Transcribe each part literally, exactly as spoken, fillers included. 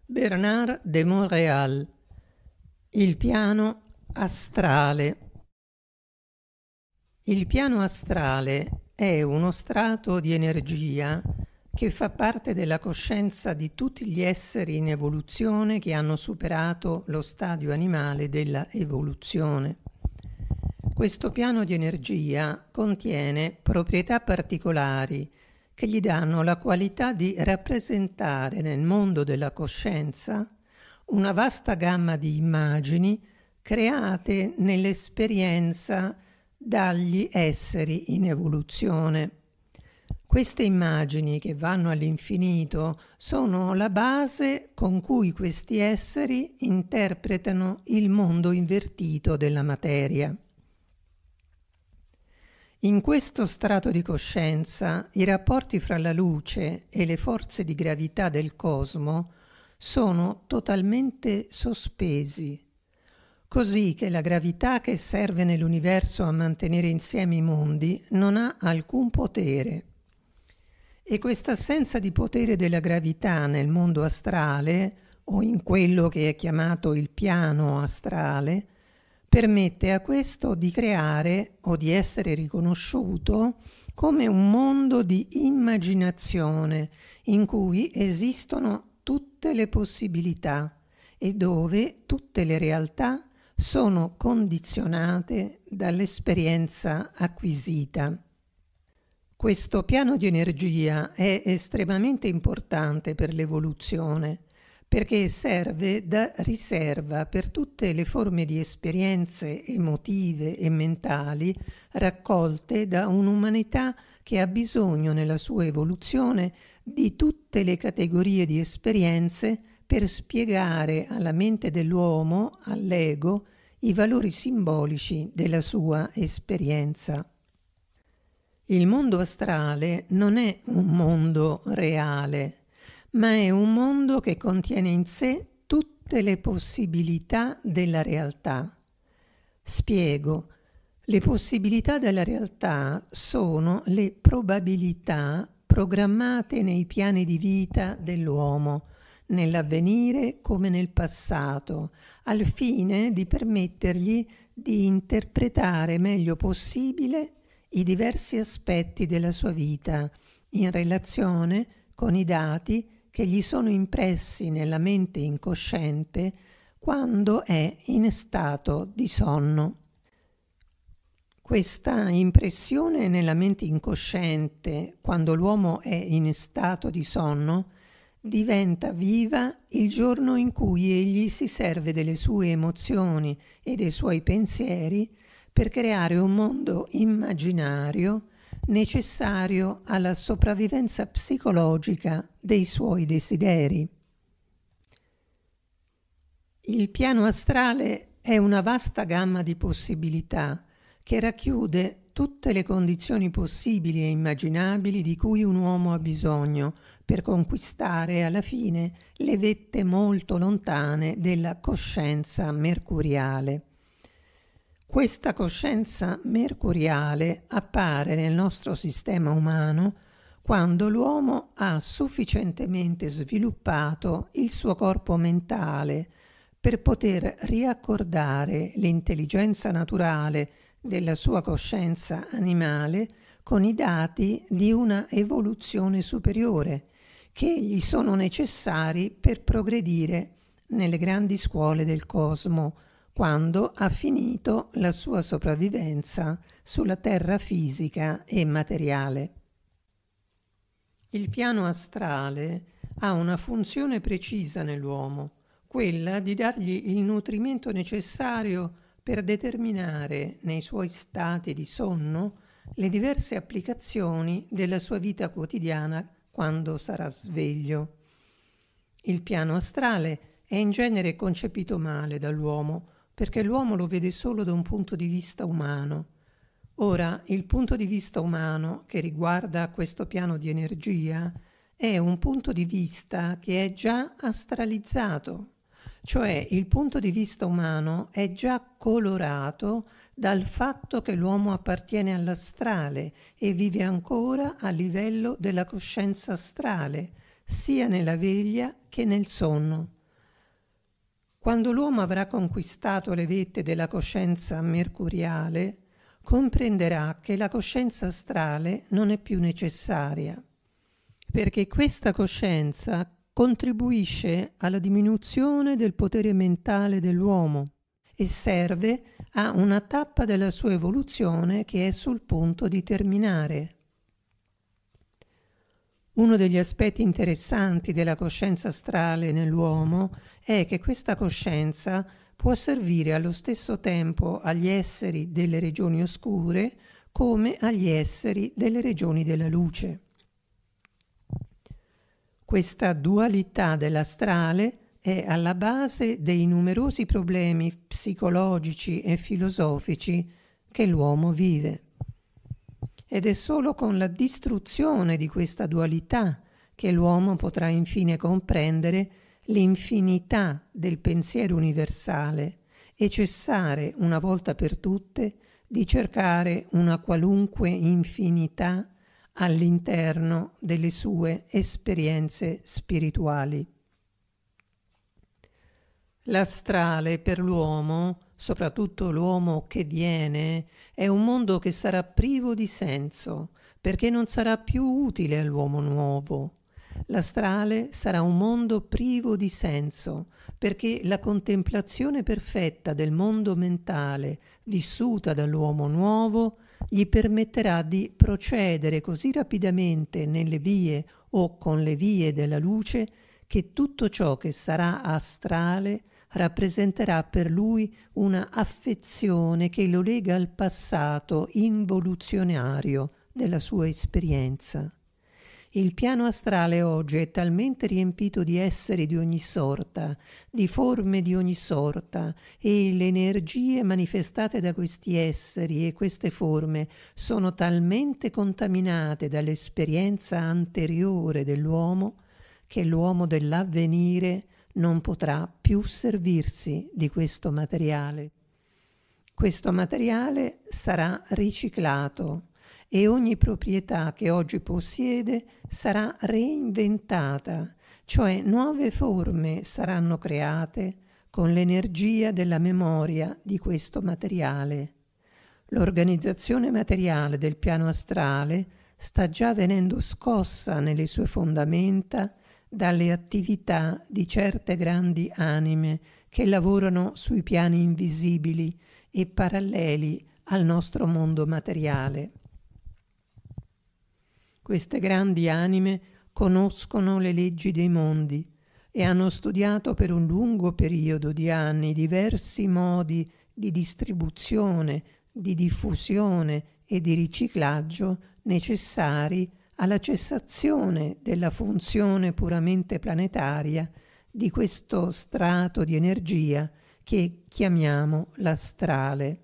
Bernard de Montréal. Il piano astrale. Il piano astrale è uno strato di energia che fa parte della coscienza di tutti gli esseri in evoluzione che hanno superato lo stadio animale della evoluzione. Questo piano di energia contiene proprietà particolari che gli danno la qualità di rappresentare nel mondo della coscienza una vasta gamma di immagini create nell'esperienza dagli esseri in evoluzione. Queste immagini, che vanno all'infinito, sono la base con cui questi esseri interpretano il mondo invertito della materia. In questo strato di coscienza, i rapporti fra la luce e le forze di gravità del cosmo sono totalmente sospesi, così che la gravità che serve nell'universo a mantenere insieme i mondi non ha alcun potere. E questa assenza di potere della gravità nel mondo astrale, o in quello che è chiamato il piano astrale, permette a questo di creare o di essere riconosciuto come un mondo di immaginazione in cui esistono tutte le possibilità e dove tutte le realtà sono condizionate dall'esperienza acquisita. Questo piano di energia è estremamente importante per l'evoluzione, perché serve da riserva per tutte le forme di esperienze emotive e mentali raccolte da un'umanità che ha bisogno nella sua evoluzione di tutte le categorie di esperienze per spiegare alla mente dell'uomo, all'ego, i valori simbolici della sua esperienza. Il mondo astrale non è un mondo reale, ma è un mondo che contiene in sé tutte le possibilità della realtà. Spiego. Le possibilità della realtà sono le probabilità programmate nei piani di vita dell'uomo, nell'avvenire come nel passato, al fine di permettergli di interpretare meglio possibile i diversi aspetti della sua vita in relazione con i dati che gli sono impressi nella mente incosciente quando è in stato di sonno. Questa impressione nella mente incosciente, quando l'uomo è in stato di sonno, diventa viva il giorno in cui egli si serve delle sue emozioni e dei suoi pensieri per creare un mondo immaginario necessario alla sopravvivenza psicologica dei suoi desideri. Il piano astrale è una vasta gamma di possibilità che racchiude tutte le condizioni possibili e immaginabili di cui un uomo ha bisogno per conquistare alla fine le vette molto lontane della coscienza mercuriale. Questa coscienza mercuriale appare nel nostro sistema umano quando l'uomo ha sufficientemente sviluppato il suo corpo mentale per poter riaccordare l'intelligenza naturale della sua coscienza animale con i dati di una evoluzione superiore che gli sono necessari per progredire nelle grandi scuole del cosmo, quando ha finito la sua sopravvivenza sulla terra fisica e materiale. Il piano astrale ha una funzione precisa nell'uomo, quella di dargli il nutrimento necessario per determinare nei suoi stati di sonno le diverse applicazioni della sua vita quotidiana quando sarà sveglio. Il piano astrale è in genere concepito male dall'uomo, perché l'uomo lo vede solo da un punto di vista umano. Ora, il punto di vista umano che riguarda questo piano di energia è un punto di vista che è già astralizzato, cioè il punto di vista umano è già colorato dal fatto che l'uomo appartiene all'astrale e vive ancora a livello della coscienza astrale, sia nella veglia che nel sonno. Quando l'uomo avrà conquistato le vette della coscienza mercuriale, comprenderà che la coscienza astrale non è più necessaria, perché questa coscienza contribuisce alla diminuzione del potere mentale dell'uomo e serve a una tappa della sua evoluzione che è sul punto di terminare. Uno degli aspetti interessanti della coscienza astrale nell'uomo è che questa coscienza può servire allo stesso tempo agli esseri delle regioni oscure come agli esseri delle regioni della luce. Questa dualità dell'astrale è alla base dei numerosi problemi psicologici e filosofici che l'uomo vive. Ed è solo con la distruzione di questa dualità che l'uomo potrà infine comprendere l'infinità del pensiero universale e cessare una volta per tutte di cercare una qualunque infinità all'interno delle sue esperienze spirituali. L'astrale per l'uomo, soprattutto l'uomo che viene, è un mondo che sarà privo di senso, perché non sarà più utile all'uomo nuovo. L'astrale sarà un mondo privo di senso, perché la contemplazione perfetta del mondo mentale vissuta dall'uomo nuovo gli permetterà di procedere così rapidamente nelle vie o con le vie della luce che tutto ciò che sarà astrale rappresenterà per lui una affezione che lo lega al passato involuzionario della sua esperienza. Il piano astrale oggi è talmente riempito di esseri di ogni sorta, di forme di ogni sorta, e le energie manifestate da questi esseri e queste forme sono talmente contaminate dall'esperienza anteriore dell'uomo che l'uomo dell'avvenire non potrà più servirsi di questo materiale. Questo materiale sarà riciclato e ogni proprietà che oggi possiede sarà reinventata, cioè nuove forme saranno create con l'energia della memoria di questo materiale. L'organizzazione materiale del piano astrale sta già venendo scossa nelle sue fondamenta dalle attività di certe grandi anime che lavorano sui piani invisibili e paralleli al nostro mondo materiale. Queste grandi anime conoscono le leggi dei mondi e hanno studiato per un lungo periodo di anni diversi modi di distribuzione, di diffusione e di riciclaggio necessari alla cessazione della funzione puramente planetaria di questo strato di energia che chiamiamo l'astrale.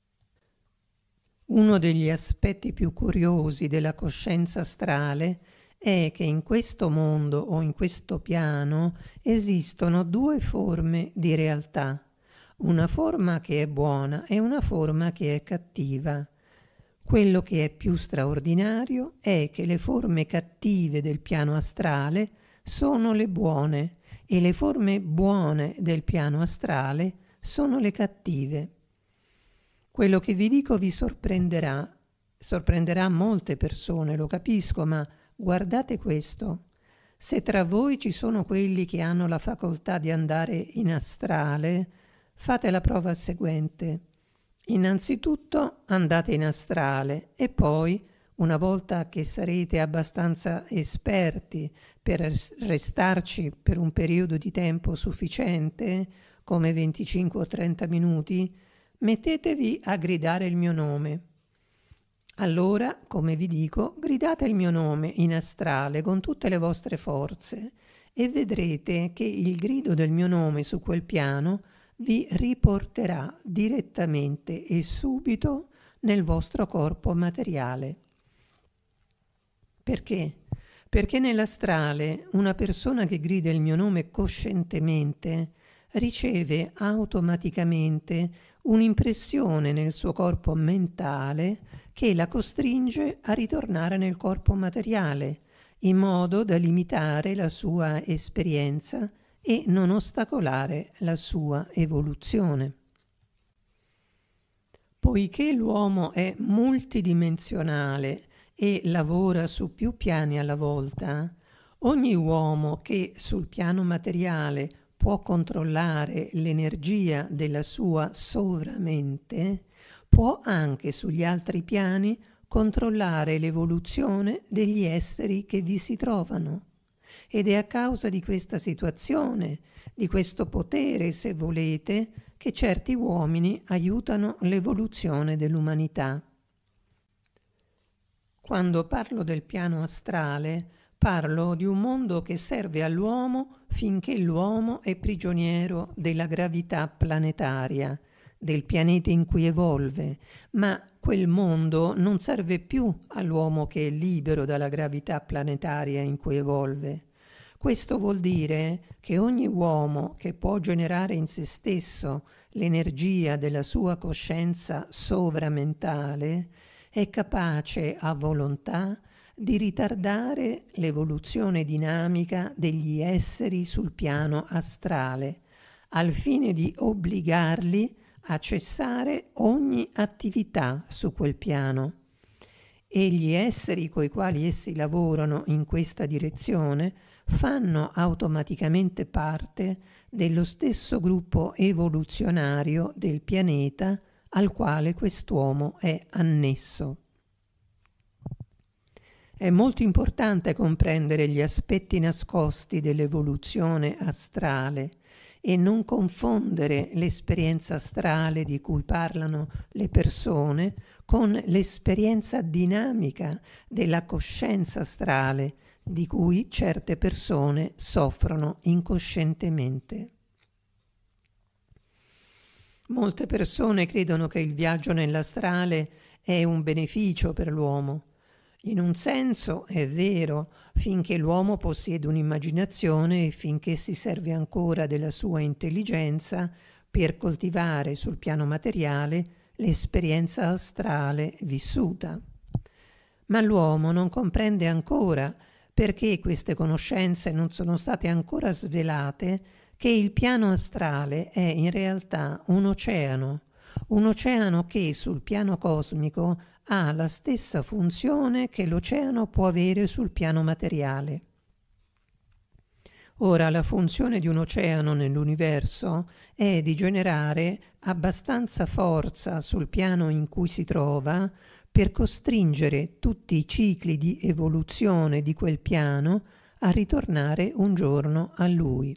Uno degli aspetti più curiosi della coscienza astrale è che in questo mondo o in questo piano esistono due forme di realtà, una forma che è buona e una forma che è cattiva. Quello che è più straordinario è che le forme cattive del piano astrale sono le buone e le forme buone del piano astrale sono le cattive. Quello che vi dico vi sorprenderà, sorprenderà molte persone, lo capisco, ma guardate questo. Se tra voi ci sono quelli che hanno la facoltà di andare in astrale, fate la prova seguente. Innanzitutto andate in astrale e poi, una volta che sarete abbastanza esperti per restarci per un periodo di tempo sufficiente, come venticinque o trenta minuti, mettetevi a gridare il mio nome. Allora, come vi dico, gridate il mio nome in astrale con tutte le vostre forze e vedrete che il grido del mio nome su quel piano vi riporterà direttamente e subito nel vostro corpo materiale. Perché? Perché nell'astrale una persona che grida il mio nome coscientemente riceve automaticamente un'impressione nel suo corpo mentale che la costringe a ritornare nel corpo materiale, in modo da limitare la sua esperienza e non ostacolare la sua evoluzione. Poiché l'uomo è multidimensionale e lavora su più piani alla volta, ogni uomo che sul piano materiale può controllare l'energia della sua sovramente, può anche sugli altri piani controllare l'evoluzione degli esseri che vi si trovano. Ed è a causa di questa situazione, di questo potere, se volete, che certi uomini aiutano l'evoluzione dell'umanità. Quando parlo del piano astrale, parlo di un mondo che serve all'uomo finché l'uomo è prigioniero della gravità planetaria, del pianeta in cui evolve, ma quel mondo non serve più all'uomo che è libero dalla gravità planetaria in cui evolve. Questo vuol dire che ogni uomo che può generare in se stesso l'energia della sua coscienza sovramentale è capace a volontà di ritardare l'evoluzione dinamica degli esseri sul piano astrale, al fine di obbligarli a cessare ogni attività su quel piano. E gli esseri coi quali essi lavorano in questa direzione fanno automaticamente parte dello stesso gruppo evoluzionario del pianeta al quale quest'uomo è annesso. È molto importante comprendere gli aspetti nascosti dell'evoluzione astrale e non confondere l'esperienza astrale di cui parlano le persone con l'esperienza dinamica della coscienza astrale di cui certe persone soffrono incoscientemente. Molte persone credono che il viaggio nell'astrale è un beneficio per l'uomo. In un senso è vero, finché l'uomo possiede un'immaginazione e finché si serve ancora della sua intelligenza per coltivare sul piano materiale l'esperienza astrale vissuta. Ma l'uomo non comprende ancora, perché queste conoscenze non sono state ancora svelate, che il piano astrale è in realtà un oceano, un oceano che sul piano cosmico ha la stessa funzione che l'oceano può avere sul piano materiale. Ora, la funzione di un oceano nell'universo è di generare abbastanza forza sul piano in cui si trova per costringere tutti i cicli di evoluzione di quel piano a ritornare un giorno a lui.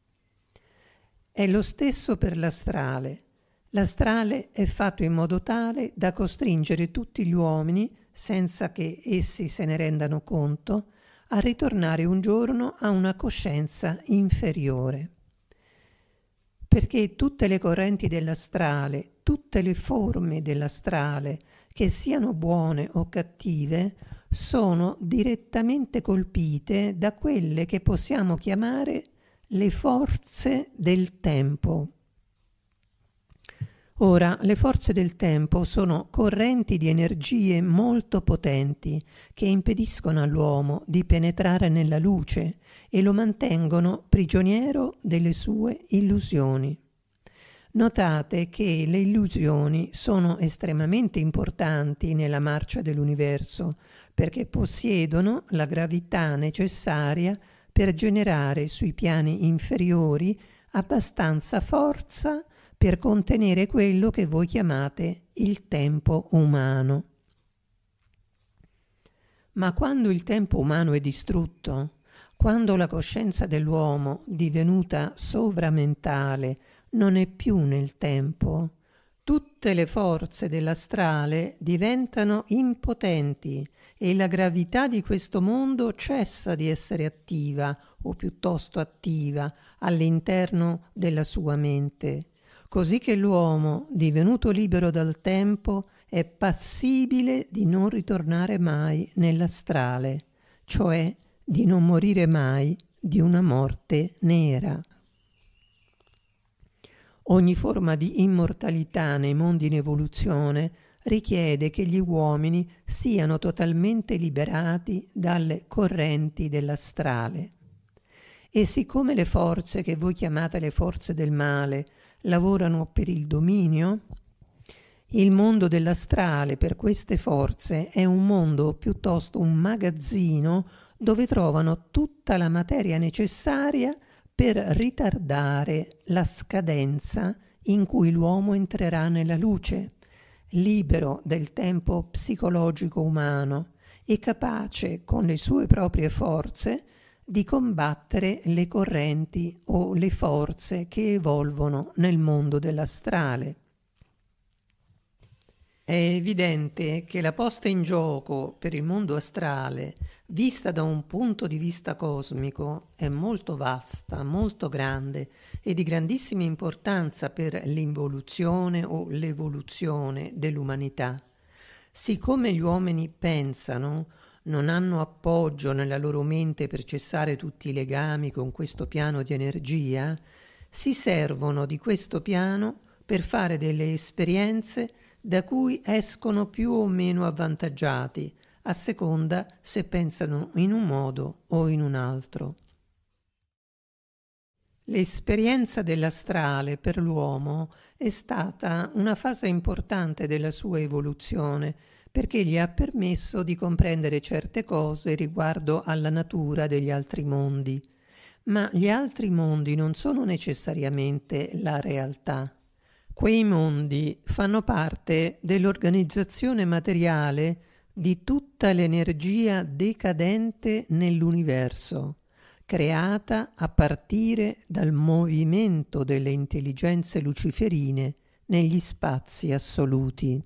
È lo stesso per l'astrale. L'astrale è fatto in modo tale da costringere tutti gli uomini, senza che essi se ne rendano conto, a ritornare un giorno a una coscienza inferiore. Perché tutte le correnti dell'astrale, tutte le forme dell'astrale, che siano buone o cattive, sono direttamente colpite da quelle che possiamo chiamare le forze del tempo. Ora, le forze del tempo sono correnti di energie molto potenti che impediscono all'uomo di penetrare nella luce e lo mantengono prigioniero delle sue illusioni. Notate che le illusioni sono estremamente importanti nella marcia dell'universo perché possiedono la gravità necessaria per generare sui piani inferiori abbastanza forza per contenere quello che voi chiamate il tempo umano. Ma quando il tempo umano è distrutto, quando la coscienza dell'uomo, divenuta sovramentale, non è più nel tempo, tutte le forze dell'astrale diventano impotenti e la gravità di questo mondo cessa di essere attiva, o piuttosto attiva, all'interno della sua mente. Così che l'uomo, divenuto libero dal tempo, è passibile di non ritornare mai nell'astrale, cioè di non morire mai di una morte nera. Ogni forma di immortalità nei mondi in evoluzione richiede che gli uomini siano totalmente liberati dalle correnti dell'astrale. E siccome le forze che voi chiamate le forze del male lavorano per il dominio, il mondo dell'astrale per queste forze è un mondo piuttosto un magazzino dove trovano tutta la materia necessaria per ritardare la scadenza in cui l'uomo entrerà nella luce, libero del tempo psicologico umano e capace con le sue proprie forze di combattere le correnti o le forze che evolvono nel mondo dell'astrale. È evidente che la posta in gioco per il mondo astrale, vista da un punto di vista cosmico, è molto vasta, molto grande e di grandissima importanza per l'involuzione o l'evoluzione dell'umanità. Siccome gli uomini pensano, non hanno appoggio nella loro mente per cessare tutti i legami con questo piano di energia, si servono di questo piano per fare delle esperienze da cui escono più o meno avvantaggiati, a seconda se pensano in un modo o in un altro. L'esperienza dell'astrale per l'uomo è stata una fase importante della sua evoluzione, perché gli ha permesso di comprendere certe cose riguardo alla natura degli altri mondi. Ma gli altri mondi non sono necessariamente la realtà. Quei mondi fanno parte dell'organizzazione materiale di tutta l'energia decadente nell'universo, creata a partire dal movimento delle intelligenze luciferine negli spazi assoluti.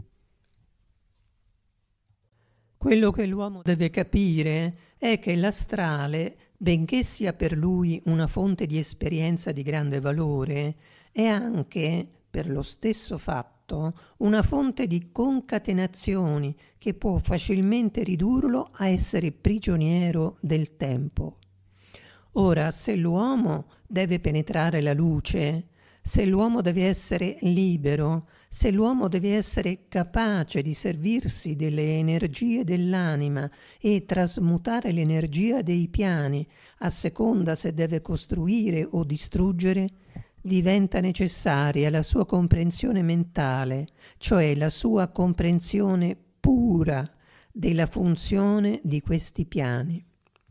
Quello che l'uomo deve capire è che l'astrale, benché sia per lui una fonte di esperienza di grande valore, è anche, per lo stesso fatto, una fonte di concatenazioni che può facilmente ridurlo a essere prigioniero del tempo. Ora, se l'uomo deve penetrare la luce, se l'uomo deve essere libero, se l'uomo deve essere capace di servirsi delle energie dell'anima e trasmutare l'energia dei piani a seconda se deve costruire o distruggere, diventa necessaria la sua comprensione mentale, cioè la sua comprensione pura della funzione di questi piani.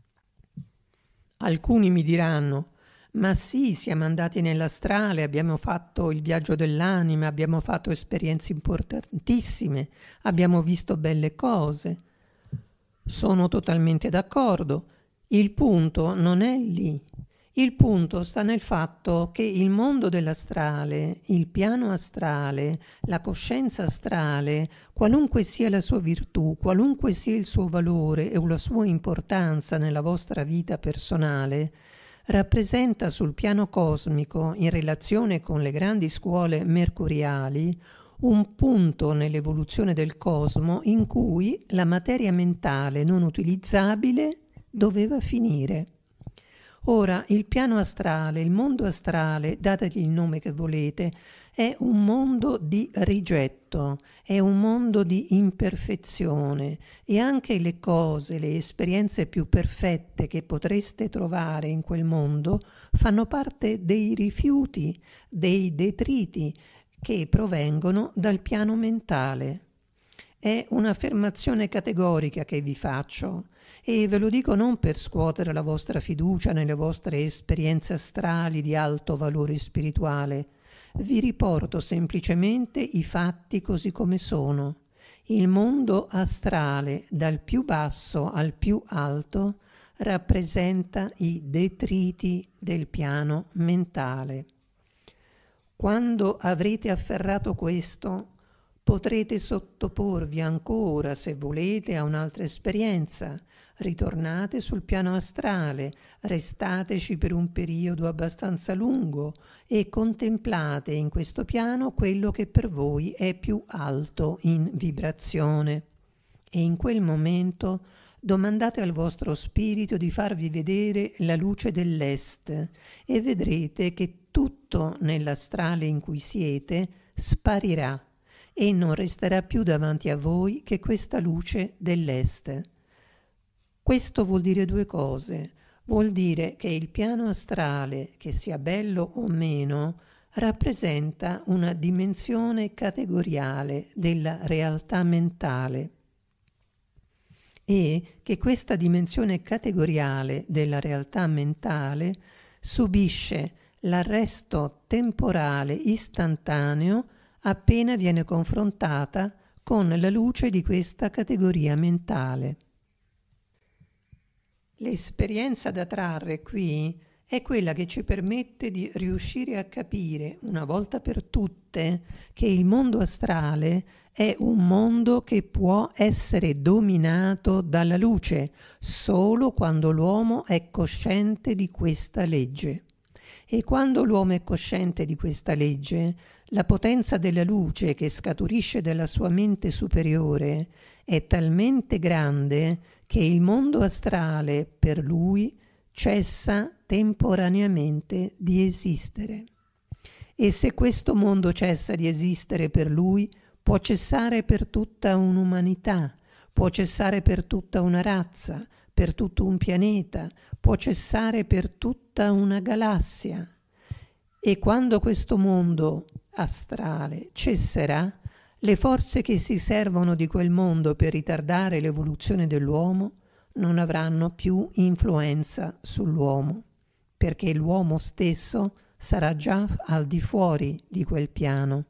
Alcuni mi diranno: ma sì, siamo andati nell'astrale, abbiamo fatto il viaggio dell'anima, abbiamo fatto esperienze importantissime, abbiamo visto belle cose. Sono totalmente d'accordo. Il punto non è lì. Il punto sta nel fatto che il mondo dell'astrale, il piano astrale, la coscienza astrale, qualunque sia la sua virtù, qualunque sia il suo valore e la sua importanza nella vostra vita personale, rappresenta sul piano cosmico, in relazione con le grandi scuole mercuriali, un punto nell'evoluzione del cosmo in cui la materia mentale non utilizzabile doveva finire. Ora, il piano astrale, il mondo astrale, dategli il nome che volete, è un mondo di rigetto, è un mondo di imperfezione e anche le cose, le esperienze più perfette che potreste trovare in quel mondo fanno parte dei rifiuti, dei detriti che provengono dal piano mentale. È un'affermazione categorica che vi faccio e ve lo dico non per scuotere la vostra fiducia nelle vostre esperienze astrali di alto valore spirituale. Vi riporto semplicemente i fatti così come sono. Il mondo astrale, dal più basso al più alto, rappresenta i detriti del piano mentale. Quando avrete afferrato questo, potrete sottoporvi ancora, se volete, a un'altra esperienza. Ritornate sul piano astrale, restateci per un periodo abbastanza lungo e contemplate in questo piano quello che per voi è più alto in vibrazione. E in quel momento domandate al vostro spirito di farvi vedere la luce dell'est e vedrete che tutto nell'astrale in cui siete sparirà e non resterà più davanti a voi che questa luce dell'est. Questo vuol dire due cose. vuol dire che il piano astrale, che sia bello o meno, rappresenta una dimensione categoriale della realtà mentale e che questa dimensione categoriale della realtà mentale subisce l'arresto temporale istantaneo appena viene confrontata con la luce di questa categoria mentale. L'esperienza da trarre qui è quella che ci permette di riuscire a capire una volta per tutte che il mondo astrale è un mondo che può essere dominato dalla luce solo quando l'uomo è cosciente di questa legge. E quando l'uomo è cosciente di questa legge, la potenza della luce che scaturisce dalla sua mente superiore è talmente grande che il mondo astrale per lui cessa temporaneamente di esistere. E se questo mondo cessa di esistere per lui, può cessare per tutta un'umanità, può cessare per tutta una razza, per tutto un pianeta, può cessare per tutta una galassia. E quando questo mondo astrale cesserà, le forze che si servono di quel mondo per ritardare l'evoluzione dell'uomo non avranno più influenza sull'uomo, perché l'uomo stesso sarà già al di fuori di quel piano.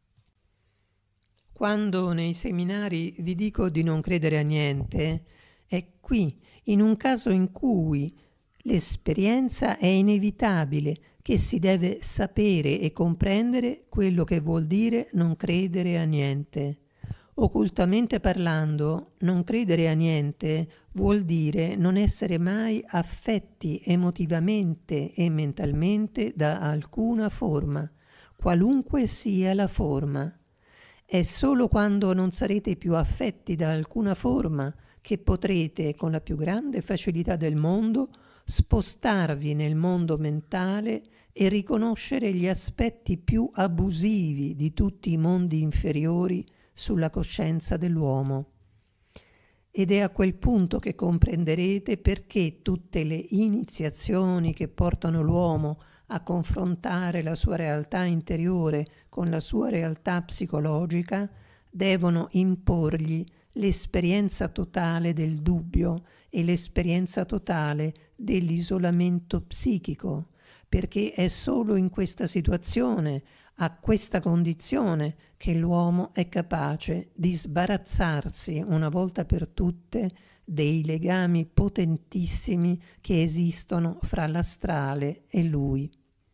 Quando nei seminari vi dico di non credere a niente, è qui, in un caso in cui l'esperienza è inevitabile, che si deve sapere e comprendere quello che vuol dire non credere a niente. Occultamente parlando, non credere a niente vuol dire non essere mai affetti emotivamente e mentalmente da alcuna forma, qualunque sia la forma. È solo quando non sarete più affetti da alcuna forma che potrete, con la più grande facilità del mondo, spostarvi nel mondo mentale e riconoscere gli aspetti più abusivi di tutti i mondi inferiori sulla coscienza dell'uomo. Ed è a quel punto che comprenderete perché tutte le iniziazioni che portano l'uomo a confrontare la sua realtà interiore con la sua realtà psicologica devono imporgli l'esperienza totale del dubbio e l'esperienza totale dell'isolamento psichico, perché è solo in questa situazione, a questa condizione, che l'uomo è capace di sbarazzarsi una volta per tutte dei legami potentissimi che esistono fra l'astrale e lui.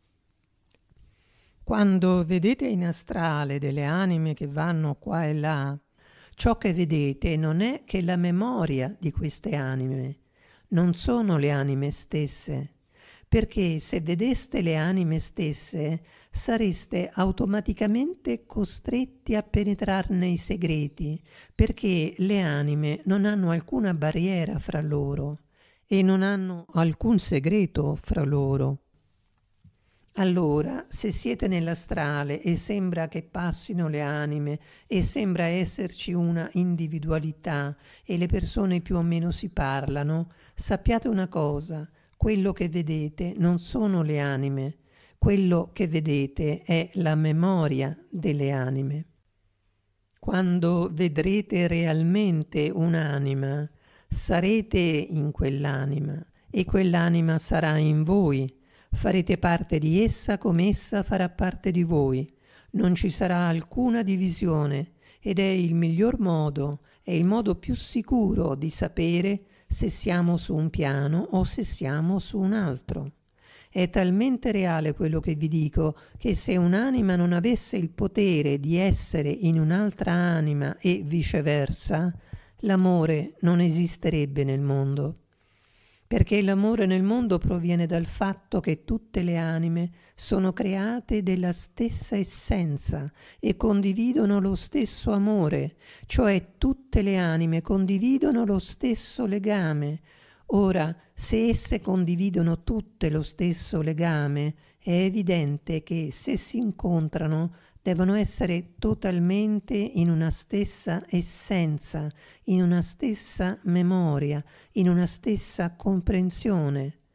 Quando vedete in astrale delle anime che vanno qua e là, ciò che vedete non è che la memoria di queste anime, non sono le anime stesse, perché se vedeste le anime stesse sareste automaticamente costretti a penetrarne i segreti, perché le anime non hanno alcuna barriera fra loro e non hanno alcun segreto fra loro. Allora, se siete nell'astrale e sembra che passino le anime e sembra esserci una individualità e le persone più o meno si parlano, sappiate una cosa: quello che vedete non sono le anime, quello che vedete è la memoria delle anime. Quando vedrete realmente un'anima, sarete in quell'anima e quell'anima sarà in voi. Farete parte di essa come essa farà parte di voi. Non ci sarà alcuna divisione ed è il miglior modo, è il modo più sicuro di sapere se siamo su un piano o se siamo su un altro. È talmente reale quello che vi dico che se un'anima non avesse il potere di essere in un'altra anima e viceversa, l'amore non esisterebbe nel mondo. Perché l'amore nel mondo proviene dal fatto che tutte le anime sono create della stessa essenza e condividono lo stesso amore, cioè tutte le anime condividono lo stesso legame. Ora, se esse condividono tutte lo stesso legame, è evidente che se si incontrano devono essere totalmente in una stessa essenza, in una stessa memoria, in una stessa comprensione.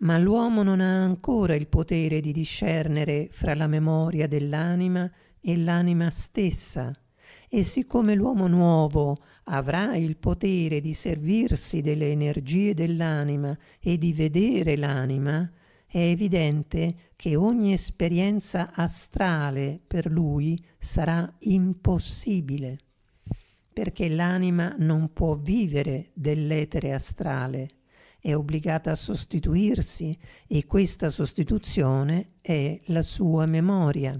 ma l'uomo non ha ancora il potere di discernere fra la memoria dell'anima e l'anima stessa, e siccome l'uomo nuovo avrà il potere di servirsi delle energie dell'anima e di vedere l'anima, è evidente che ogni esperienza astrale per lui sarà impossibile, perché l'anima non può vivere dell'etere astrale, è obbligata a sostituirsi e questa sostituzione è la sua memoria.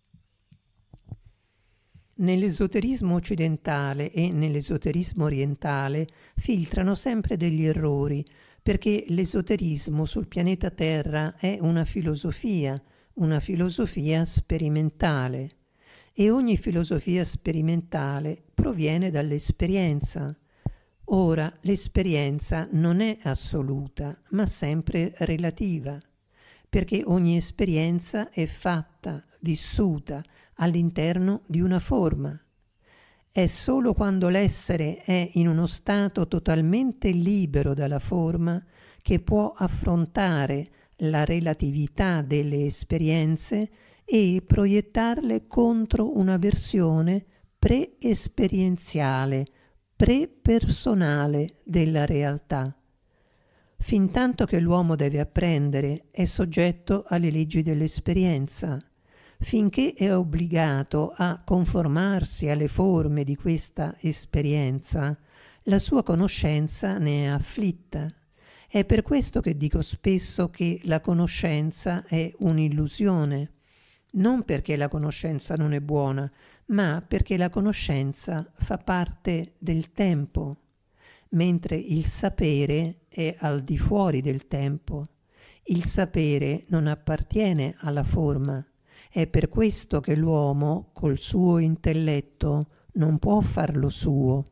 Nell'esoterismo occidentale e nell'esoterismo orientale filtrano sempre degli errori, perché l'esoterismo sul pianeta Terra è una filosofia, una filosofia sperimentale, e ogni filosofia sperimentale proviene dall'esperienza. Ora, l'esperienza non è assoluta, ma sempre relativa, perché ogni esperienza è fatta, vissuta, all'interno di una forma. È solo quando l'essere è in uno stato totalmente libero dalla forma che può affrontare la relatività delle esperienze e proiettarle contro una versione pre-esperienziale, pre-personale della realtà. Fintanto che l'uomo deve apprendere, è soggetto alle leggi dell'esperienza. Finché è obbligato a conformarsi alle forme di questa esperienza, la sua conoscenza ne è afflitta. È per questo che dico spesso che la conoscenza è un'illusione, non perché la conoscenza non è buona, ma perché la conoscenza fa parte del tempo, mentre il sapere è al di fuori del tempo. Il sapere non appartiene alla forma. È per questo che l'uomo, col suo intelletto, non può farlo suo.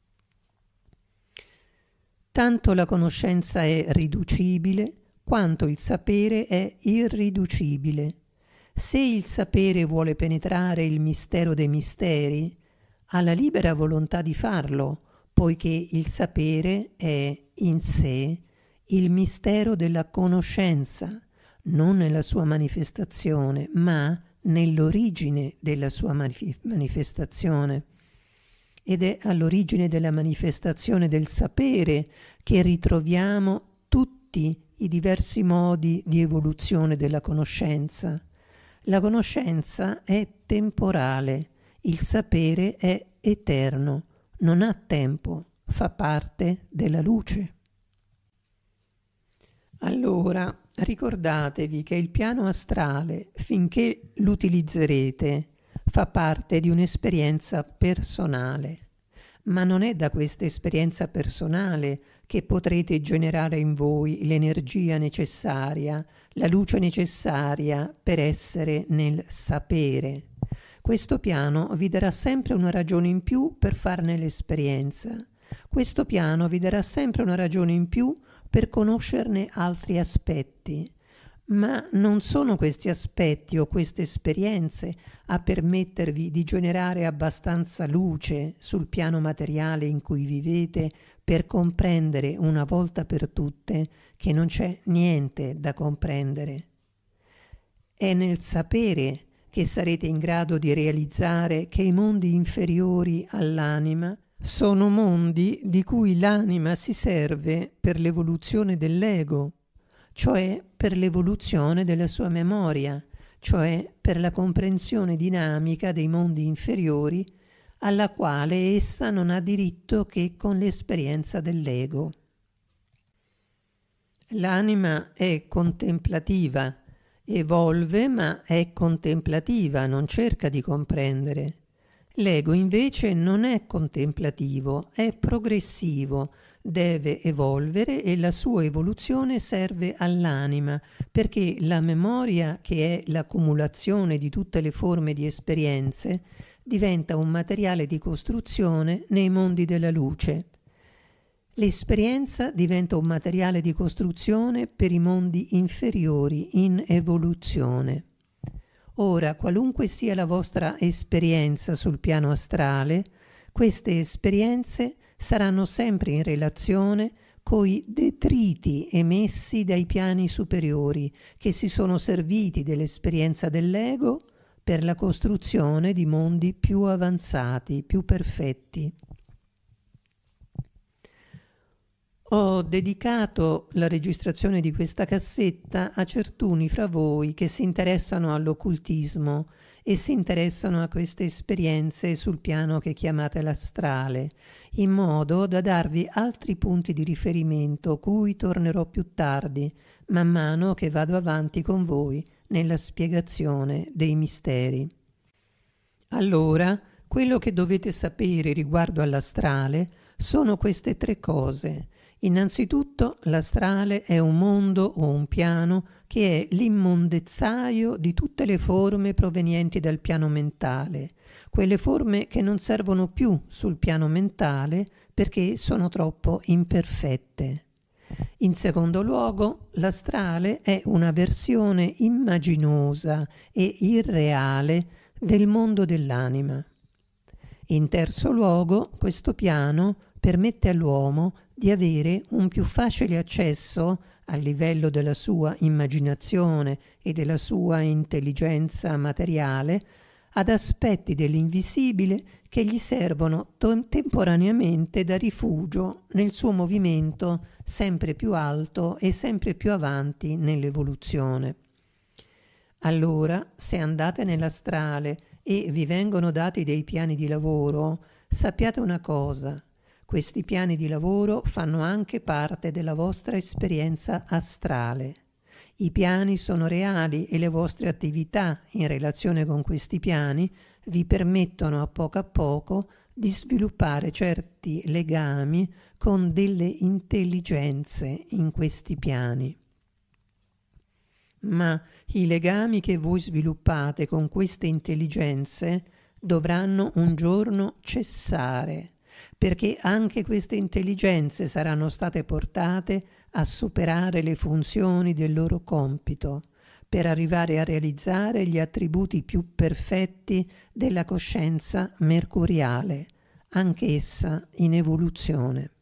Tanto la conoscenza è riducibile, quanto il sapere è irriducibile. Se il sapere vuole penetrare il mistero dei misteri, ha la libera volontà di farlo, poiché il sapere è in sé il mistero della conoscenza, non nella sua manifestazione, ma nell'origine della sua manif- manifestazione. Ed è all'origine della manifestazione del sapere che ritroviamo tutti i diversi modi di evoluzione della conoscenza. La conoscenza è temporale, il sapere è eterno, non ha tempo, fa parte della luce. Allora, ricordatevi che il piano astrale, finché l'utilizzerete, fa parte di un'esperienza personale, ma non è da questa esperienza personale che potrete generare in voi l'energia necessaria, la luce necessaria per essere nel sapere. Questo piano vi darà sempre una ragione in più per farne l'esperienza. Questo piano vi darà sempre una ragione in più per conoscerne altri aspetti, ma non sono questi aspetti o queste esperienze a permettervi di generare abbastanza luce sul piano materiale in cui vivete per comprendere una volta per tutte che non c'è niente da comprendere. È nel sapere che sarete in grado di realizzare che i mondi inferiori all'anima sono mondi di cui l'anima si serve per l'evoluzione dell'ego, cioè per l'evoluzione della sua memoria, cioè per la comprensione dinamica dei mondi inferiori alla quale essa non ha diritto che con l'esperienza dell'ego. L'anima è contemplativa, evolve ma è contemplativa, non cerca di comprendere. L'ego invece non è contemplativo, è progressivo, deve evolvere e la sua evoluzione serve all'anima, perché la memoria, che è l'accumulazione di tutte le forme di esperienze, diventa un materiale di costruzione nei mondi della luce. L'esperienza diventa un materiale di costruzione per i mondi inferiori in evoluzione. Ora, qualunque sia la vostra esperienza sul piano astrale, queste esperienze saranno sempre in relazione coi detriti emessi dai piani superiori che si sono serviti dell'esperienza dell'ego per la costruzione di mondi più avanzati, più perfetti. Ho dedicato la registrazione di questa cassetta a certuni fra voi che si interessano all'occultismo e si interessano a queste esperienze sul piano che chiamate l'astrale, in modo da darvi altri punti di riferimento cui tornerò più tardi, man mano che vado avanti con voi nella spiegazione dei misteri. Allora, quello che dovete sapere riguardo all'astrale sono queste tre cose. Innanzitutto, l'astrale è un mondo o un piano che è l'immondezzaio di tutte le forme provenienti dal piano mentale, quelle forme che non servono più sul piano mentale perché sono troppo imperfette. In secondo luogo, l'astrale è una versione immaginosa e irreale del mondo dell'anima. In terzo luogo, questo piano permette all'uomo di avere un più facile accesso al livello della sua immaginazione e della sua intelligenza materiale ad aspetti dell'invisibile che gli servono to- temporaneamente da rifugio nel suo movimento sempre più alto e sempre più avanti nell'evoluzione. Allora, se andate nell'astrale e vi vengono dati dei piani di lavoro, sappiate una cosa: questi piani di lavoro fanno anche parte della vostra esperienza astrale. I piani sono reali e le vostre attività in relazione con questi piani vi permettono a poco a poco di sviluppare certi legami con delle intelligenze in questi piani. Ma i legami che voi sviluppate con queste intelligenze dovranno un giorno cessare, perché anche queste intelligenze saranno state portate a superare le funzioni del loro compito, per arrivare a realizzare gli attributi più perfetti della coscienza mercuriale, anch'essa in evoluzione.